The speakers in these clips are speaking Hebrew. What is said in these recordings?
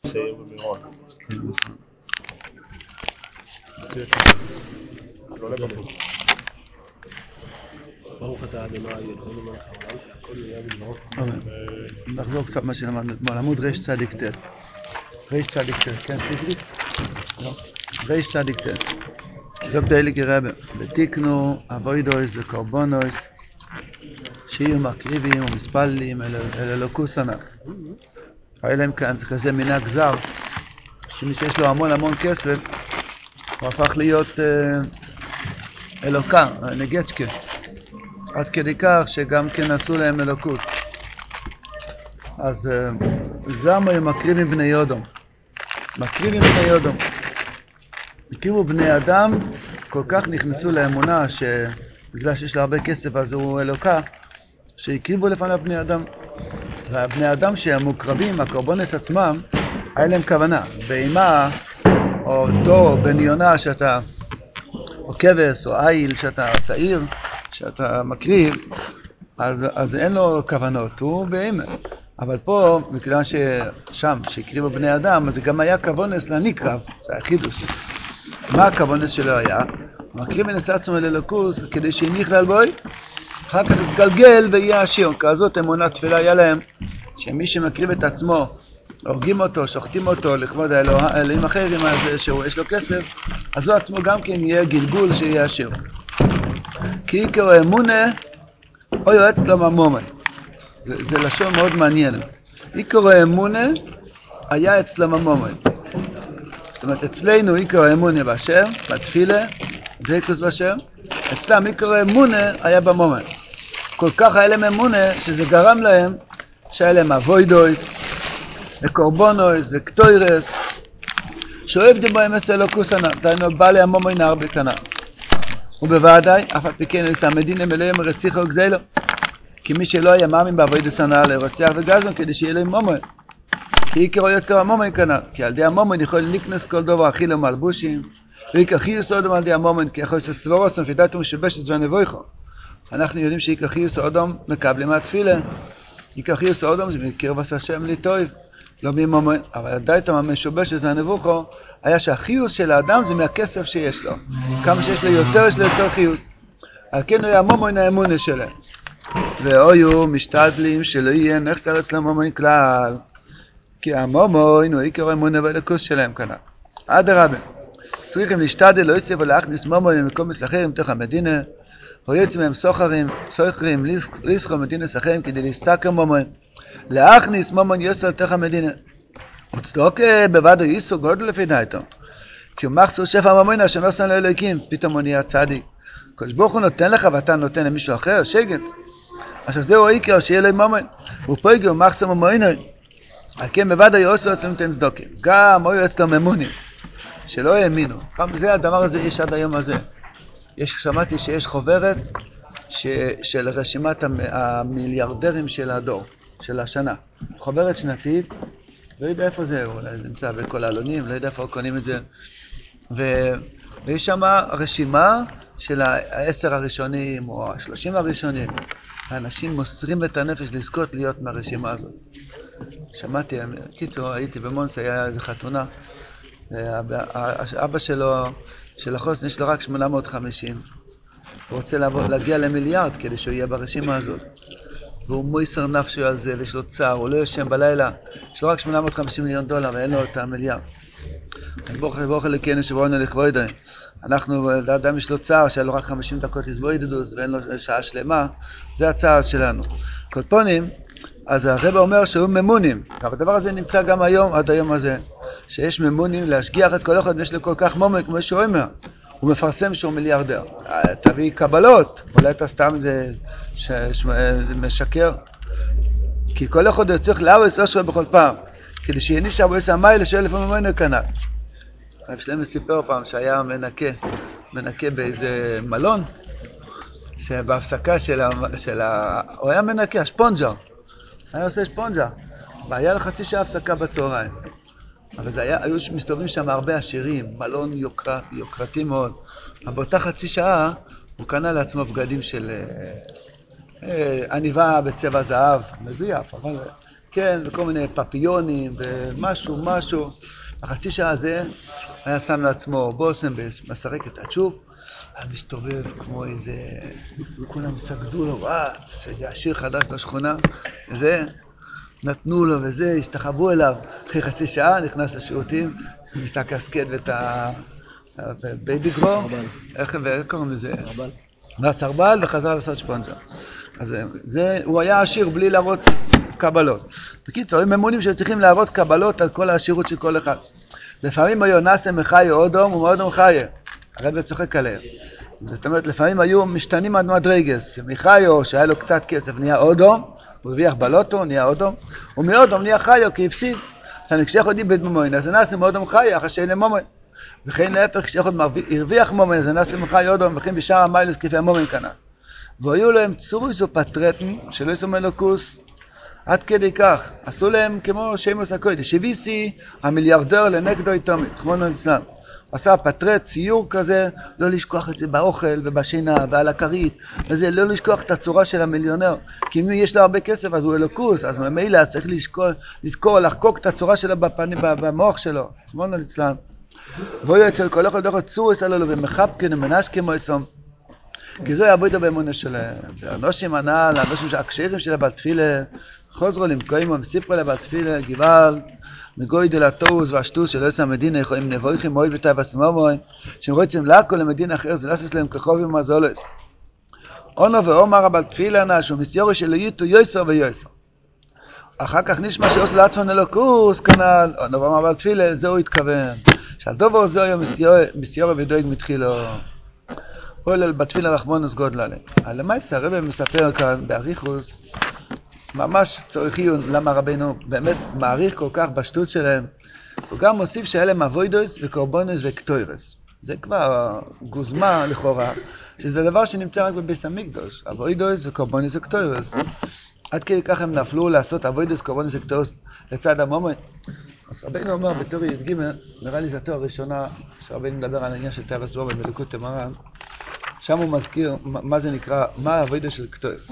סייר במירון. לא לבחוץ. ברוך אתה אדוני אלוהינו מלך העולם שהכל נהיה בדברו. נחזור קצת מה שלמדנו אתמול, עמוד רצ"ט. רצ"ט, כן, תקליט? רצ"ט. זאת דליקי רבי, ותיקנו אבוידויס וקורבונויס שיהיו מקריבים ומספללים אל אלוקוס ענק. היה להם כאן כזה מנהג זר, שמי שיש לו המון כסף, הוא הפך להיות אלוקה, נגצ'קה. עד כדי כך שגם כן עשו להם אלוקות. אז גם היו מקריבים בני יודום. הקריבו בני אדם, כל כך נכנסו לאמונה שבגלל שיש לה הרבה כסף אז הוא אלוקה, שהקריבו לפניו בני אדם. והבני אדם שהם מוקרבים, הקורבנס עצמם, היה להם כוונה. בהמה או תור, בן יונה שאתה, או כבש או איל שאתה שעיר, שאתה מקריב, אז אין לו כוונות, הוא בהמה. אבל פה, מכיוון ששם, שהקריבו בני אדם, אז זה גם היה כוונס לנקרב, זה היה חידוש. מה הכוונס שלו היה? הוא מקריב מנסה עצמו ללוקוס כדי שיניח בוי, אחר כך יתגלגל ויהיה עשיר. כזאת אמונה תפילה היה להם, שמי שמקריב את עצמו, הורגים אותו, שוחטים אותו לכבוד האלים אחרים, שיש לו כסף, אז הוא עצמו גם כן יהיה גלגול שיהיה עשיר. כי עיקר אמונה, או יועץ לו ממומן. זה לשון מאוד מעניין. עיקר האמונה היה אצלם המומן. זאת אומרת, אצלנו עיקר האמונה בהשם, בתפילה, דבקות בהשם, אצלם עיקר האמונה היה במומן. כל כך היה להם אמונה שזה גרם להם שהיה להם אבוידויס, וקורבונויס, וקטוירס, שאוהב דבוהם אסלוקוס ענה, דיינו בעלי המומן הרבה כנה. ובוודאי, אף על פי כן יש המדינה מלאים רציחה וגזלו. כי מי שלא היה מאמין בעבודת הנאה לרוצח וגזלון כדי שיהיה לו מומן. כי עיקרו יוצר המומן כנ"ל. כי על ידי המומן יכול לקנוס כל דבר אכילה ומלבושים. ועיקר חיוס אודום על ידי המומן כי יכול שסבורוסון פידתו משובשת ונבויכו. אנחנו יודעים שעיקר חיוס אודום מקבלים מהתפילה. עיקר חיוס אודום זה מקרב עשה השם לטוב. לא ממומן. אבל עדיין המשובשת ונבויכו היה שהחיוס של האדם זה מהכסף שיש לו. כמה שיש לו יותר יש לו יותר חיוס. על כן הוא היה המומן האמונה שלהם. ואויו משתדלים שלא יהיה נחסר אצלם מומוין כלל, כי המומוין הוא עיקר האמונה והלוקוס שלהם כאן. אדרבה, צריכים להשתדל לא יוסיפו להכניס מומוין במקום אחרים בתוך המדינה, או יוצאים מהם סוחרים לסחור מדינה אחרים כדי להסתכל מומוין, להכניס מומוין יוסר לתוך המדינה. וצדוק בוודו ייסו גודל לפי דעתו, כי הוא מחסור שפע מומוין אשר נוסן לאלוקים, פתאום הוא נהיה צדיק. קדוש ברוך הוא נותן לך ואתה נותן למישהו אחר, שגת. אשר זהו העיקר שיהיה לו מומן. הוא פויגר מחסם ומוינר. על כן בוודאי יעשו אצלם תן צדוקים. גם היו אצלם אמונים. שלא האמינו. זה הדבר הזה יש עד היום הזה. שמעתי שיש חוברת של רשימת המיליארדרים של הדור. של השנה. חוברת שנתית. לא יודע איפה זה. אולי זה נמצא בכל העלונים. לא יודע איפה קונים את זה. ויש שם רשימה של 10 הראשונים או 30 הראשונים. האנשים מוסרים את הנפש לזכות להיות מהרשימה הזאת. שמעתי, קיצור, הייתי במונס, היה איזו חתונה. אבא שלו, של החוסן, יש לו רק 850. הוא רוצה להגיע למיליארד כדי שהוא יהיה ברשימה הזאת. והוא מויסר נפשו על זה, ויש לו צער, הוא לא יושן בלילה. יש לו רק $850 מיליון, ואין לו את המיליארד. ברוך אלוקינו שבראנו לכבודו. אנחנו, לאדם יש לו צער שהיה לו רק 50 דקות הסבוידדוס ואין לו שעה שלמה, זה הצער שלנו. קולפונים, אז הרב אומר שהוא ממונים, אבל הדבר הזה נמצא גם היום, עד היום הזה, שיש ממונים להשגיח את כל אחד, ויש לו כל כך מומק, כמו שהוא אומר, הוא מפרסם שהוא מיליארדר. תביא קבלות, אולי אתה סתם זה משקר, כי כל אחד צריך לארץ אשרה בכל פעם, כדי שיניש אבו יסע מיילה שאלף וממנו כנ"ל. הרב שלמה סיפר פעם שהיה מנקה באיזה מלון, שבהפסקה הוא היה מנקה, שפונג'ה, היה עושה שפונג'ה, והיה לו חצי שעה הפסקה בצהריים. אבל היו מסתובבים שם הרבה עשירים, מלון יוקרתי מאוד. אבל באותה חצי שעה הוא קנה לעצמו בגדים של עניבה בצבע זהב, מזויף, אבל כן, וכל מיני פפיונים ומשהו. החצי שעה הזה היה שם לעצמו בושם ומסרק את הצ'ופ, היה מסתובב כמו איזה, כולם סגדו לו, איזה עשיר חדש בשכונה, וזה, נתנו לו וזה, השתחוו אליו. אחרי חצי שעה נכנס לשירותים, משתק הסקט ואת הבייבי גרו, איך קוראים לזה? סרבל. והסרבל, וחזר לעשות שפונג'ר. אז הוא היה עשיר בלי להראות קבלות. בקיצור, הם ממונים שצריכים להראות קבלות על כל העשירות של כל אחד. לפעמים היו נאסם מחיו אודום ומאודום חיו. הרב צוחק עליהם. זאת אומרת, לפעמים היו משתנים עד מדרגס. מחיו, שהיה לו קצת כסף, נהיה אודום, הוא הרוויח בלוטו, נהיה אודום, ומאודום נהיה חיו, כי הפסיד. כשאנחנו יודעים בדמומוין, אז נאסם מאודום חיו, אחרי שאין למומוין. וכן להפך, כשאנחנו הרוויח מומוין, אז נאסם מחיו אודום, וכן בשאר המיילוס כפי המומוין כנ"ל. והיו להם צורוס או פטרטן שלא יסום אלוקוס עד כדי כך. עשו להם כמו שמוס הקודש. שוויסי המיליארדר לנגדו איתומית, חמון ליצלן. עשה פטרט, ציור כזה, לא לשכוח את זה באוכל ובשינה ועל הכרית, וזה לא לשכוח את הצורה של המיליונר. כי אם יש לו הרבה כסף אז הוא אלוקוס, אז ממילא צריך לזכור, לחקוק את הצורה שלו במוח שלו. חמון ליצלן. והיו אצל כל אחד דוחות צורוס הללו ומחבקן ומנש כמו יסום. כי זו יעבוד באמונה שלהם. והאנושים הנ"ל, האנושים שהקשרים של הבעל תפילה, חוזרו למקוים ומסיפרו לבעל תפילה, גיבל, מגוי דלתוס והשטוס של עושה המדינה, יכולים נבויכים מועיל וטייב הסמומוי, שהם רוצים להכל למדינה אחר, זה לעשות להם כחובי ומזולס. אונו ואומר הבעל תפילה נע, שהוא מסיורי של יויטו יויסר ויויסר. אחר כך נשמע שעושה לעצמו נלוקוס כנ"ל, אונו ואומר הבעל תפילה, זהו התכוון. שעל דובר זהו היה מסיורי ודואג מתחילו. אולל בתפילה רחמונוס גודל עליהם. למעשה הרב מספר כאן באריכוס, ממש צריך עיון למה רבינו באמת מעריך כל כך בשטות שלהם. הוא גם מוסיף שהיה להם אבוידוס וקורבונוס וקטוירס. זה כבר גוזמה לכאורה, שזה דבר שנמצא רק בביס המקדוש, אבוידוס וקורבונוס וקטוירס. עד כדי כך הם נפלו לעשות אבוידוס, קורבונוס וקטוירס לצד המומון. אז רבינו אומר בתור י"ג, נראה לי זה התואר הראשונה שרבינו מדבר על העניין של טייב הסמומון בליקוד תמרן, שם הוא מזכיר מה זה נקרא, מה העבודה של קטוירס.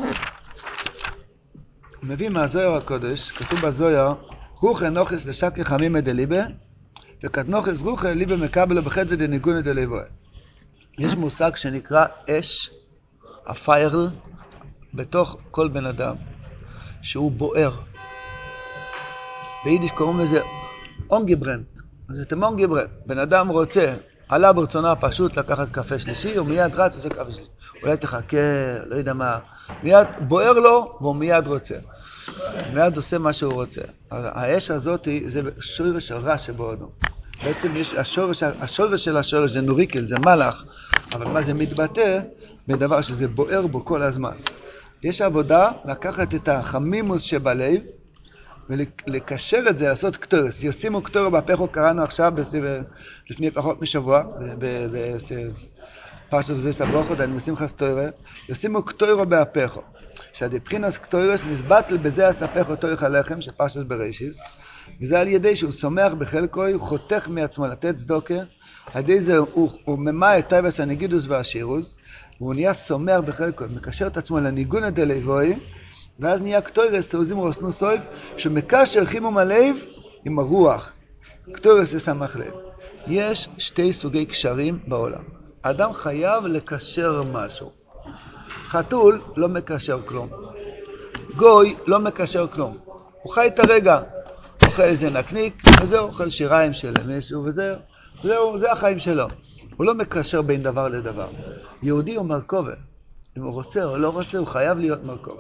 הוא מביא מהזויר הקודש, כתוב בזויר, רוחה נוחס לשקי חמימא דליבה, וכתנוחס רוחה ליבה מקבלו בחטא דניגונה דליבוה. יש מושג שנקרא אש, הפיירל, בתוך כל בן אדם, שהוא בוער. ביידיש קוראים לזה אונגברנט. זה אונגברנט. בן אדם רוצה, עלה ברצונו הפשוט לקחת קפה שלישי, הוא מיד רץ ועושה קפה שלישי. אולי תחכה, לא יודע מה. מיד בוער לו, והוא מיד רוצה. מיד עושה מה שהוא רוצה. האש הזאת זה שורש הרע שבעודו. בעצם יש השורש של השורש זה נוריקל, זה מלאך. אבל מה זה מתבטא? בדבר שזה בוער בו כל הזמן. יש עבודה לקחת את החמימוס שבלב, ולקשר את זה, לעשות קטורס. ישימו קטורו בפחו, קראנו עכשיו, לפני פחות משבוע, בפרשת זה סברוכו, דני משמחה סטוירה, ישימו קטורו בהפחו. שהדבחינס קטורס נסבטל בזה הספחו תורך הלחם, של פרשת בראשיס, וזה על ידי שהוא סומך בחלקו, הוא חותך מעצמו לתת צדוקה, על ידי זה הוא ממא את טייבס הנגידוס והשירוס, והוא נהיה סומך בחלקו, מקשר את עצמו לניגונה דליבוי, ואז נהיה קטורס, סעוזים רוסנו סויף, שמקשר חימום הלב עם הרוח. קטורס זה סמך לב. יש שתי סוגי קשרים בעולם. האדם חייב לקשר משהו. חתול לא מקשר כלום. גוי לא מקשר כלום. הוא חי את הרגע. אוכל איזה נקניק, וזהו, אוכל שיריים של מישהו, וזהו, זה החיים שלו. הוא לא מקשר בין דבר לדבר. יהודי הוא מרכובה. אם הוא רוצה או לא רוצה, הוא חייב להיות מרכובה.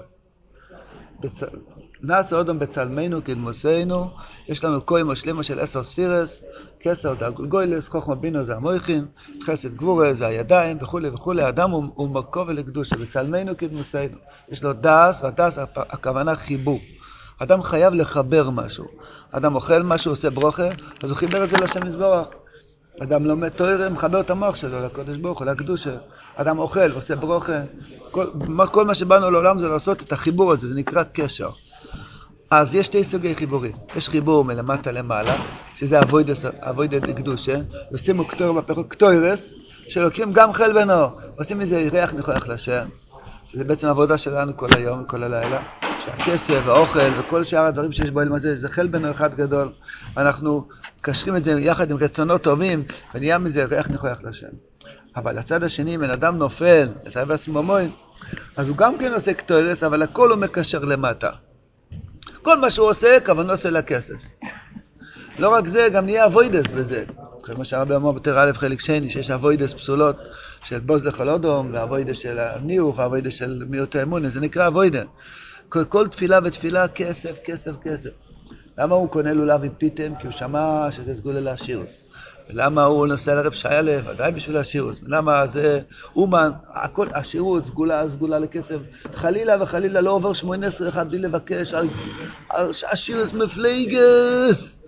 נעשה אודם בצלמנו כדמוסנו, יש לנו כהן משלמה של 10 ספירס, כסר זה הגולגוילס, חוכמה בינו זה המויכין, חסד גבורה זה הידיים וכו' וכו'. האדם הוא מרכוב לקדושה, בצלמנו כדמוסנו. יש לו דס, והדס הכוונה חיבור. אדם חייב לחבר משהו. אדם אוכל משהו, עושה ברוכה, אז הוא חיבר את זה לשם יזברך. אדם לומד תורה, מחבר את המוח שלו לקדוש ברוך הוא, לקדושה. אדם אוכל, עושה ברוכה. כל מה שבאנו לעולם זה לעשות את החיבור הזה, זה נקרא קשר. אז יש שתי סוגי חיבורים. יש חיבור מלמטה למעלה, שזה אבוידת קדושה, עושים קטור בפחו קטוירס, שלוקחים גם חל ונור, עושים מזה ריח ניחוח לשם, שזה בעצם עבודה שלנו כל היום, כל הלילה. שהכסף והאוכל וכל שאר הדברים שיש בעולם הזה, זה חל בינו אחד גדול. אנחנו קשרים את זה יחד עם רצונות טובים, ונהיה מזה ריח ניחוח לשם. אבל הצד השני, בן אדם נופל, לצד הסמומוי, אז הוא גם כן עושה קטורס, אבל הכל הוא מקשר למטה. כל מה שהוא עושה, כוונו עושה לכסף. לא רק זה, גם נהיה אבוידס בזה. כמו שהרבי אמר בתורה א' חלק שני, שיש אבוידס פסולות של בוז לכל אודום, ואבוידס של הניאוף, ואבוידס של מיעוט האמונה, זה נקרא אבוידס. כל תפילה ותפילה, כסף, כסף, כסף. למה הוא קונה לולב עם פיתם? כי הוא שמע שזה סגולה להשירוס. ולמה הוא נוסע לרב שיילה? ודאי בשביל השירוס. ולמה זה אומן, הכל, השירות, סגולה לכסף. חלילה וחלילה לא עובר 18 אחד בלי לבקש על השירוס מפלגס.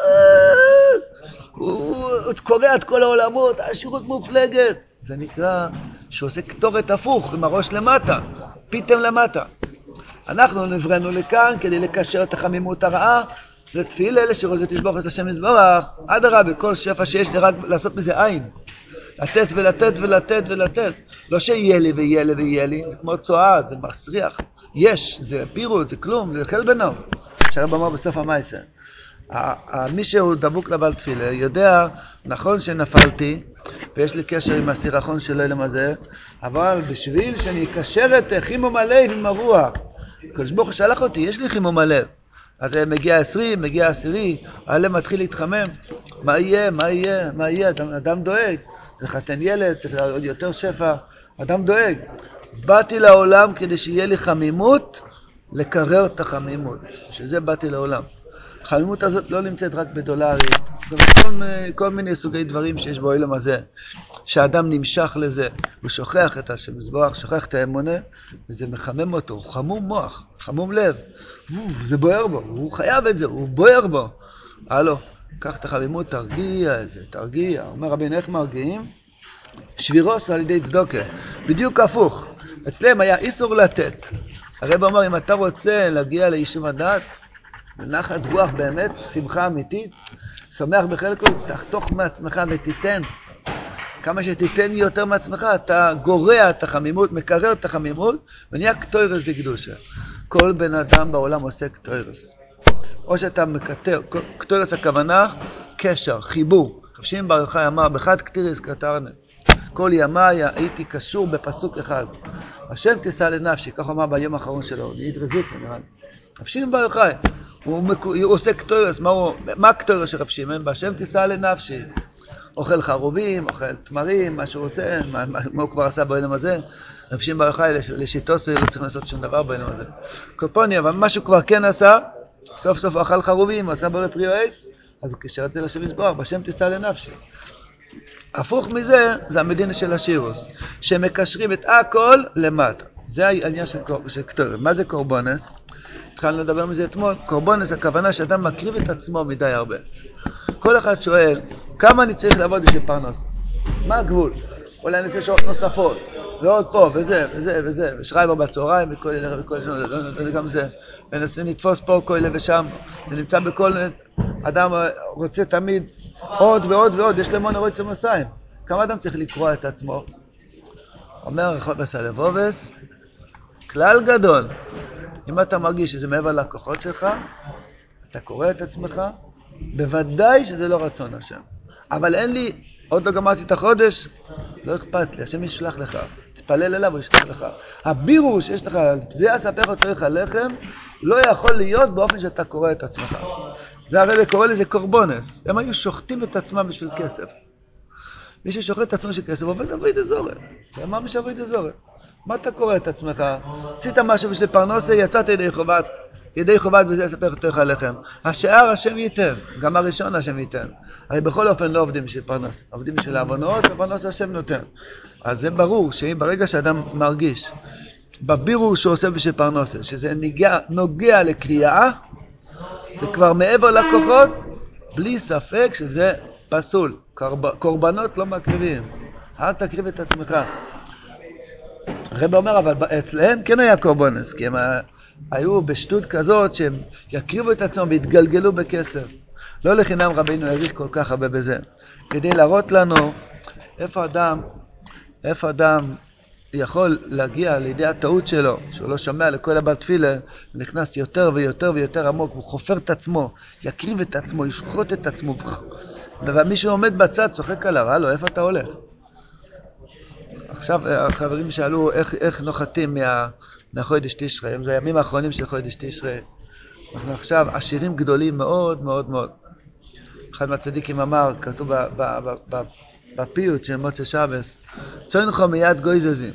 הוא קורא את כל העולמות, השירות מופלגת. זה נקרא שהוא עושה קטורת הפוך עם הראש למטה, פיתם למטה. אנחנו נברנו לכאן כדי לקשר את החמימות הרעה לתפילה לשירות ותשבוח את השם יזברך. אדרבה, בכל שפע שיש לי רק לעשות מזה עין, לתת ולתת ולתת ולתת. לא שיהיה לי ויהיה לי ויהיה לי, זה כמו צועה, זה מסריח. יש, זה פירוט, זה כלום, זה חל בינו. שהרב אמר בסוף המייסה, מי שהוא דבוק לבעל תפילה יודע, נכון שנפלתי ויש לי קשר עם הסירחון שלו למזה, אבל בשביל שאני אקשר את חימום הלב עם הרוח, הקדוש ברוך הוא שלח אותי, יש לי חימום הלב. אז מגיע 20, מגיע 10, הלב מתחיל להתחמם. מה יהיה? מה יהיה? מה יהיה? אדם דואג. צריך לתן ילד, צריך עוד יותר שפע. אדם דואג. באתי לעולם כדי שיהיה לי חמימות, לקרר את החמימות. שזה באתי לעולם. החמימות הזאת לא נמצאת רק בדולרים, כל מיני סוגי דברים שיש בעולם הזה, שהאדם נמשך לזה, הוא שוכח את השם יזברך, שוכח את האמונה, וזה מחמם אותו, הוא חמום מוח, חמום לב, זה בוער בו, הוא חייב את זה, הוא בוער בו. הלו, קח את החמימות, תרגיע את זה, תרגיע. אומר רבינו, איך מרגיעים? שבירוס על ידי צדוקה, בדיוק הפוך. אצלם היה איסור לתת. הרב אומר, אם אתה רוצה להגיע ליישוב הדעת, לנחת רוח באמת, שמחה אמיתית, שמח בחלקו, תחתוך מעצמך ותיתן. כמה שתיתן יותר מעצמך, אתה גורע את החמימות, מקרר את החמימות, ונהיה קטוירס דקדושה. כל בן אדם בעולם עושה קטוירס. או שאתה מקטר, קטוירס הכוונה, קשר, חיבור. רב שמעון בר יוחאי אמר, בחד קטיריס קטרנה. כל ימי הייתי קשור בפסוק אחד. השם תישא לנפשי, כך אמר ביום האחרון שלו, להתרזות, נראה לי. רב שמעון בר יוחאי, הוא עושה קטוירס, מה הקטוירס של רב שמעון? בהשם תישא לנפשי. אוכל חרובים, אוכל תמרים, מה שהוא עושה, מה הוא כבר עשה בעולם הזה. רב שמעון בר יוחאי לשיטוס לא צריך לעשות שום דבר בעולם הזה. קופוני, אבל מה שהוא כבר כן עשה, סוף סוף הוא אכל חרובים, עשה בורא פרי עץ, אז הוא קישר את זה לשם יזברך, בהשם תישא לנפשי. הפוך מזה, זה המדינה של השירוס, שמקשרים את הכל למטה. זה העניין של קטורת. מה זה קורבונס? התחלנו לדבר מזה אתמול. קורבונס, הכוונה שאדם מקריב את עצמו מדי הרבה. כל אחד שואל, כמה אני צריך לעבוד בשביל פרנס? מה הגבול? אולי אני אעשה שעות נוספות, ועוד פה, וזה, וזה, וזה, ושרייב בצהריים, וכל אלה, וכל אלה, גם זה, ונסה נתפוס פה, כל אלה ושם. זה נמצא בכל, אדם רוצה תמיד עוד ועוד ועוד, יש למון הרוץ המסיים. כמה אדם צריך לקרוא את עצמו? אומר רחוב הסלבובס, כלל גדול, אם אתה מרגיש שזה מעבר לכוחות שלך, אתה קורא את עצמך, בוודאי שזה לא רצון השם. אבל אין לי, עוד לא גמרתי את החודש, לא אכפת לי, השם ישלח לך. תתפלל אליו, הוא ישלח לך. הבירור שיש לך, זה אספר אותו לך לחם, לא יכול להיות באופן שאתה קורא את עצמך. זה הרי קורא לזה קורבונס. הם היו שוחטים את עצמם בשביל כסף. מי ששוחט את עצמו בשביל כסף, עובד עבוד אזורי. זה אמר מי שעבוד אזורי. מה אתה קורא את עצמך? עשית משהו בשביל פרנסה, יצאת ידי חובת וזה אספר אותו לך לחם. השאר השם ייתן, גם הראשון השם ייתן. הרי בכל אופן לא עובדים בשביל פרנס, עובדים בשביל העוונות, ופרנס השם נותן. אז זה ברור שברגע שאדם מרגיש, בבירור שהוא עושה בשביל פרנסה, שזה נוגע לקריאה, זה כבר מעבר לכוחות, בלי ספק שזה פסול. קורבנות לא מקריבים. אל תקריב את עצמך. הרב אומר, אבל אצלהם כן היה קורבנס, כי הם היו בשטות כזאת שהם יקריבו את עצמם והתגלגלו בכסף. לא לחינם רבינו העריך כל כך הרבה בזה. כדי להראות לנו איפה אדם יכול להגיע לידי הטעות שלו, שהוא לא שומע לכל הבא תפילה, ונכנס יותר ויותר ויותר עמוק, הוא חופר את עצמו, יקריב את עצמו, ישחוט את עצמו, ומישהו עומד בצד, צוחק עליו, הלו, איפה אתה הולך? עכשיו החברים שאלו איך נוחתים מהחודש תשרי, זה הימים האחרונים של חודש תשרי. אנחנו עכשיו עשירים גדולים מאוד מאוד מאוד. אחד מהצדיקים אמר, כתוב בפיוט של מוצא שבס, צוינכו מיד גויזזים.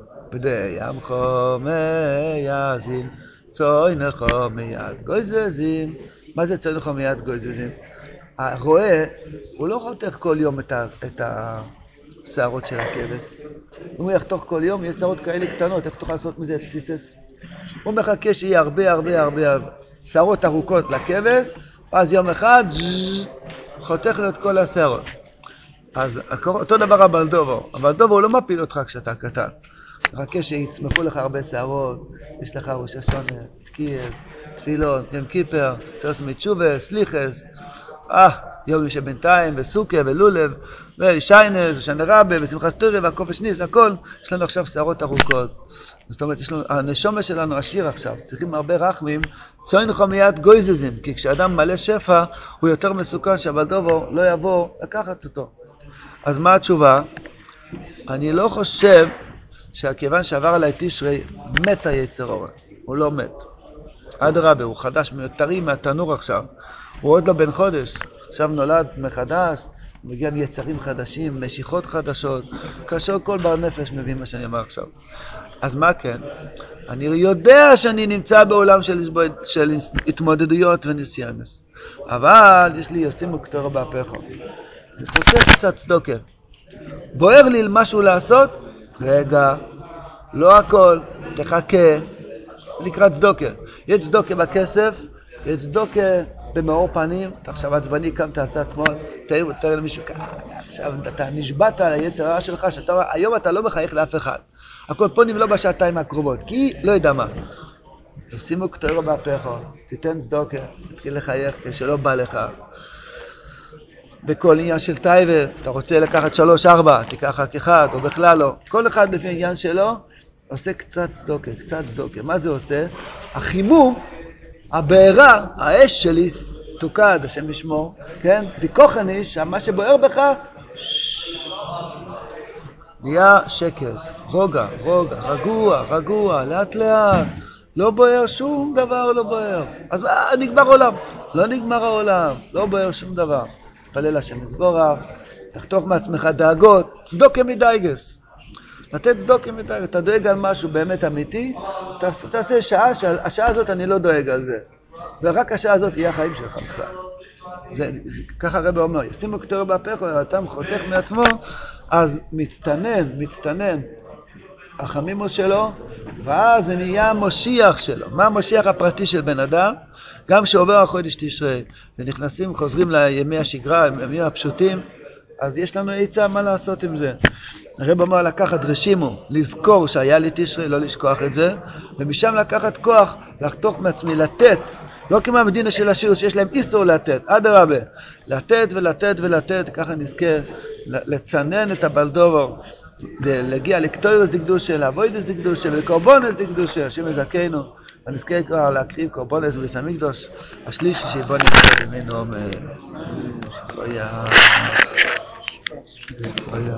בדיימכו מייזים, צוינכו מיד גויזזים. מה זה צוינכו מיד גויזזים? הרועה, הוא לא חותך כל יום את השערות של הכבש. אם הוא יחתוך כל יום, יש שערות כאלה קטנות, איך תוכל לעשות מזה ציצס? הוא מחכה שיהיה הרבה הרבה הרבה שערות ארוכות לכבש, ואז יום אחד חותך לו את כל השערות. אז אותו דבר הבלדובו. הבלדובו הוא לא מפיל אותך כשאתה קטן. מחכה שיצמחו לך הרבה שערות, יש לך ראש השונה, תקייס, תפילון, יום כיפר, סרס מתשובה, סליחס, יום שבינתיים, וסוכה, ולולב, ושיינס, ושנה רבה, ושמחה סטורי, והקופש ניס, הכל. יש לנו עכשיו שערות ארוכות. זאת אומרת, יש לנו, הנשומה שלנו עשיר עכשיו, צריכים הרבה רחמים, צוינכו מיד גויזזים, כי כשאדם מלא שפע, הוא יותר מסוכן שהבלדובו לא יבוא לקחת אותו. אז מה התשובה? אני לא חושב שהכיוון שעבר עליי תשרי, מת היצר אורן. הוא לא מת. אדרבה, הוא חדש, טרי מהתנור עכשיו. הוא עוד לא בן חודש. עכשיו נולד מחדש, מגיע מיצרים חדשים, משיכות חדשות. כאשר כל בר נפש מבין מה שאני אומר עכשיו. אז מה כן? אני יודע שאני נמצא בעולם של התמודדויות וניסיונס. אבל יש לי ישימו כתור בהפכו. אני חושב קצת צדוקה. בוער לי משהו לעשות? רגע, לא הכל, תחכה. נקרא צדוקה. יש צדוקה בכסף, יש צדוקה במאור פנים. אתה עכשיו עצבני, קמת הצד שמאל, תאר למישהו, עכשיו אתה נשבעת על היצר הרע שלך, היום אתה לא מחייך לאף אחד. הכל פה נבלע בשעתיים הקרובות, כי לא יודע מה. שימו כתורו בהפכו, תיתן צדוקה, תתחיל לחייך כשלא בא לך. בכל עניין של טייבר, אתה רוצה לקחת 3-4, תיקח רק אחד, או בכלל לא. כל אחד לפי עניין שלו, עושה קצת צדוקה, קצת צדוקה. מה זה עושה? החימום, הבעירה, האש שלי, תוקד, השם ישמור, כן? דיקוחני, שמה שבוער בך, נהיה שקט, רוגע, רגוע, לאט לאט. לא בוער שום דבר, לא בוער. אז נגמר עולם. לא נגמר העולם, לא בוער שום דבר. תפלל השם יסבורך, תחתוך מעצמך דאגות, צדוקה מדייגס. לתת צדוקה מדייגס. אתה דואג על משהו באמת אמיתי, תעשה שעה, השעה הזאת אני לא דואג על זה. ורק השעה הזאת יהיה החיים שלך בכלל. ככה הרב אומר, ישימו כתורו בהפכו, אדם חותך מעצמו, אז מצטנן החמימו שלו, ואז זה נהיה המושיח שלו. מה המושיח הפרטי של בן אדם? גם שעובר החודש תשרי, ונכנסים, חוזרים לימי השגרה, הימים הפשוטים, אז יש לנו עצה מה לעשות עם זה. הרב אומר לקחת רשימו, לזכור שהיה לי תשרי, לא לשכוח את זה, ומשם לקחת כוח, לחתוך מעצמי, לתת, לא כמו המדינה של השיר שיש להם איסור לתת, אדרבה, לתת ולתת ולתת, ככה נזכה לצנן את הבלדובור, ולהגיע לקטוירס דקדושה, לאבוידס דקדושה, ולקורבונס דקדושה, השם יזכנו, ונזכה כבר להקריב קורבונס בביס המקדוש, השלישי שבו נקרא ממנו אומר, שפויה.